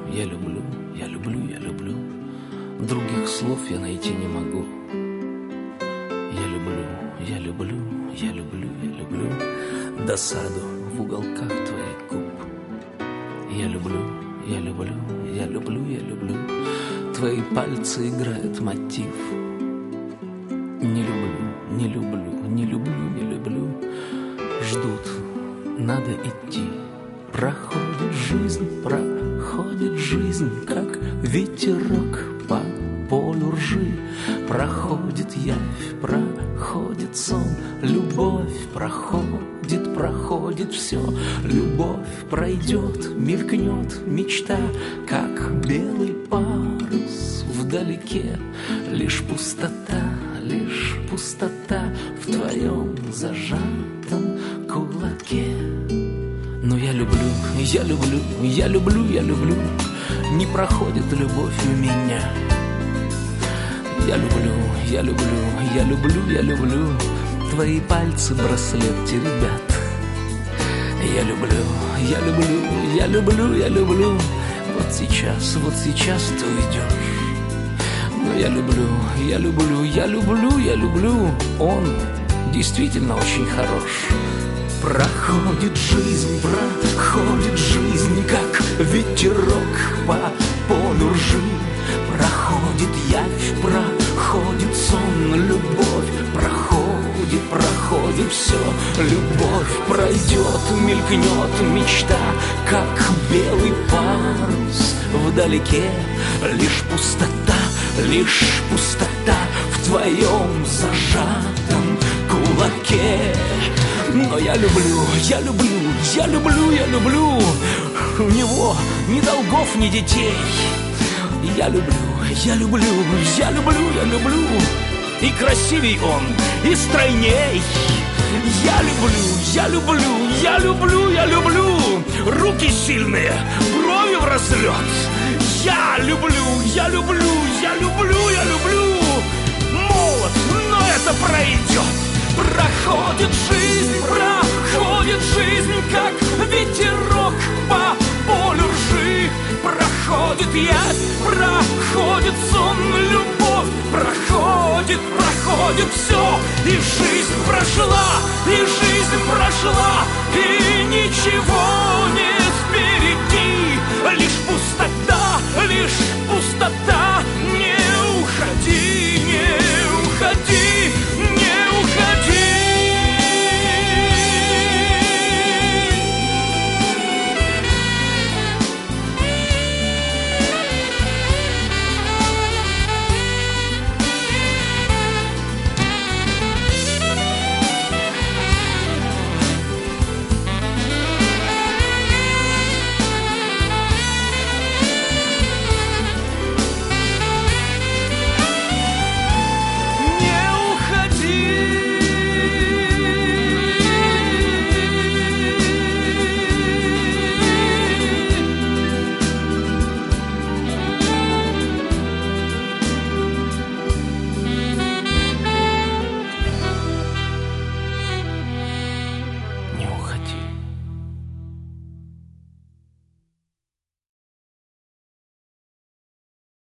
я люблю, я люблю, я люблю. Других слов я найти не могу. Я люблю, я люблю, я люблю, я люблю досаду в уголках твоих губ. Я люблю, я люблю, я люблю, я люблю. Твои пальцы играют мотив. Не люблю, не люблю, не люблю, не люблю. Ждут, надо идти. Проходит жизнь, как ветерок по полю ржи. Проходит явь, проходит сон, любовь проходит, проходит все. Любовь пройдет, мелькнет мечта, как белый парус вдалеке. Лишь пустота в твоем зажатом кулаке. Но я люблю, я люблю, я люблю, я люблю. Не проходит любовь у меня. Я люблю, я люблю, я люблю, я люблю. Твои пальцы браслет теребят. Я люблю, я люблю, я люблю, я люблю. Вот сейчас ты уйдешь. Но я люблю, я люблю, я люблю, я люблю. Он действительно очень хорош. Проходит жизнь, как ветерок по полю ржи. Проходит явь, проходит сон, любовь проходит все. Любовь пройдет, мелькнет мечта, как белый парус вдалеке. Лишь пустота в твоем зажатом кулаке. Но я люблю, я люблю, я люблю, я люблю. У него ни долгов, ни детей. Я люблю, я люблю, я люблю, я люблю. И красивей он, и стройней. Я люблю, я люблю, я люблю, я люблю. Руки сильные, брови вразлет. Я люблю, я люблю, я люблю, я люблю. Молод, но это пройдет. Проходит жизнь, как ветерок по полю ржи. Проходит явь, проходит сон, любовь проходит все. И жизнь прошла, и ничего